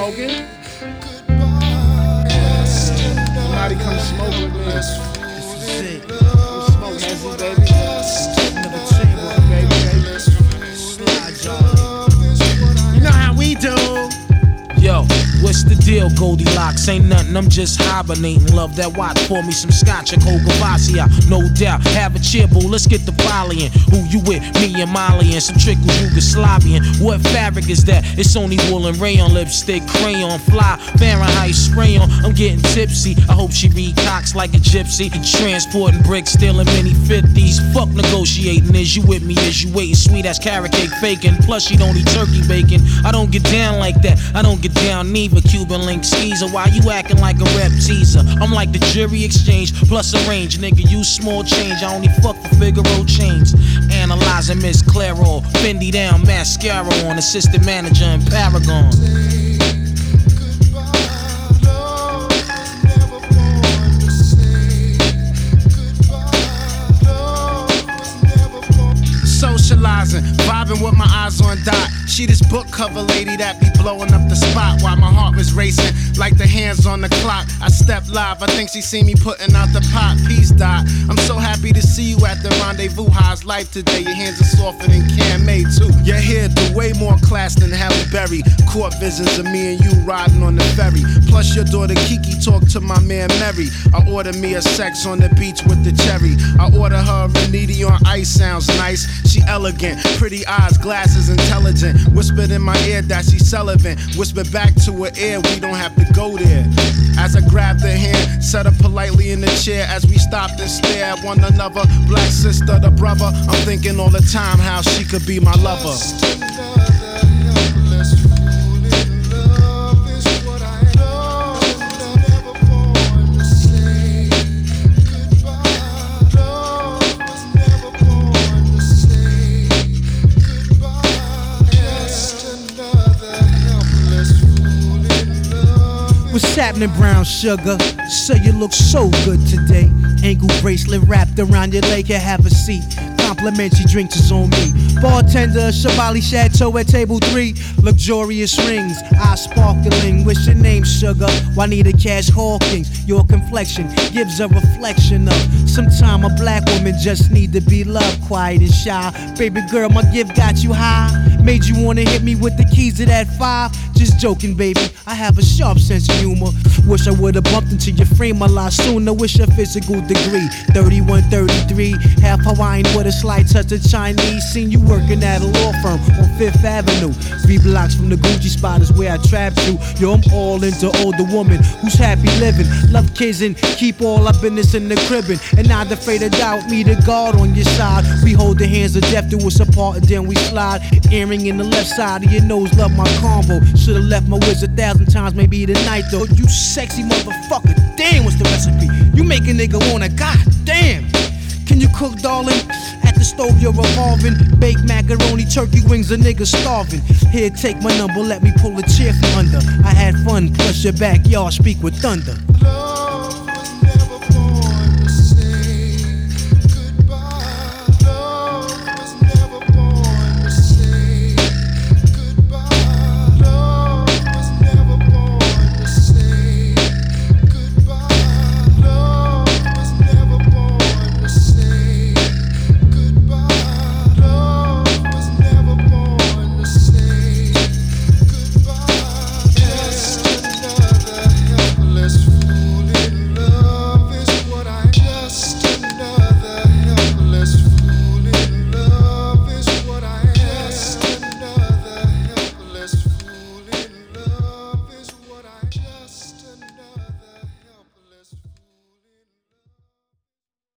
smoking? Somebody come smoke with me. This is it. Come smoke, Hezzy, baby. Another table, baby. Slide, y'all. You know how we do. Yo, what's the deal, Goldilocks? Ain't nothing, I'm just hibernating. Love that watch, pour me some scotch and Coca-Cola, no doubt. Have a cheer, boo, let's get the volleying. Who you with? Me and Molly and some trickles Yugoslavian. What fabric is that? It's only wool and rayon, lipstick, crayon, fly, Fahrenheit spray on. I'm getting tipsy, I hope she read cocks like a gypsy. Transporting bricks, stealing mini 50s. Fuck negotiating, is you with me, is you waiting? Sweet as carrot cake faking, plus she don't eat turkey bacon. I don't get down like that, I don't get down neither. Cuban link skeezer, why you acting like a rep teaser? I'm like the jury exchange plus a range, nigga. You small change, I only fuck for Figaro chains. Analyzing Miss Clairol, Fendi down, mascara on, assistant manager in Paragon. Socializing, vibing with my eyes on Dot. She this book cover lady that be blowing up the spot while my heart was racing like the hands on the clock. I stepped live, I think she see me putting out the pot. Peace, Dot. I'm so happy to see you at the rendezvous. How's life today? Your hands are softer than Cam May too. Your hair do way more class than Halle Berry. Court visions of me and you riding on the ferry. Plus your daughter Kiki talk to my man Mary. I order me a sex on the beach with the cherry. I order her a Reniti on ice, sounds nice. She elegant, pretty eyes, glasses, intelligent. Whispered in my ear that she's Sullivan. Whispered back to her ear, we don't have to go there. As I grabbed her hand, set her politely in the chair as we stopped and stared at one another. Black sister, the brother. I'm thinking all the time how she could be my lover. What's happening, brown sugar? So you look so good today. Ankle bracelet wrapped around your leg, you have a seat. Complimentary drinks is on me. Bartender, Shabali Chateau at table 3. Luxurious rings, eyes sparkling. What's your name, sugar? Juanita Cash Hawkins. Your complexion gives a reflection of sometime a black woman just need to be loved, quiet and shy. Baby girl, my gift got you high. Made you wanna hit me with the keys to that 5. Just joking, baby. I have a sharp sense of humor. Wish I would've bumped into your frame a lot sooner. Wish your physical degree 31, 33. Half Hawaiian with a slight touch of Chinese. Seen you working at a law firm on 5th Avenue. 3 blocks from the Gucci spot is where I trapped you. Yo, I'm all into older woman who's happy living. Love kids and keep all our business in the cribbin'. And not afraid to doubt me, the guard on your side. We hold the hands of death to us apart and then we slide. Earring in the left side of your nose, love my combo. Should've left my whiz 1,000 times, maybe tonight though. You sexy motherfucker, damn, what's the recipe? You make a nigga wanna, goddamn. Can you cook, darling? At the stove, you're revolving. Baked macaroni, turkey wings, a nigga starving. Here, take my number, let me pull a chair from under. I had fun, plus your backyard speak with thunder.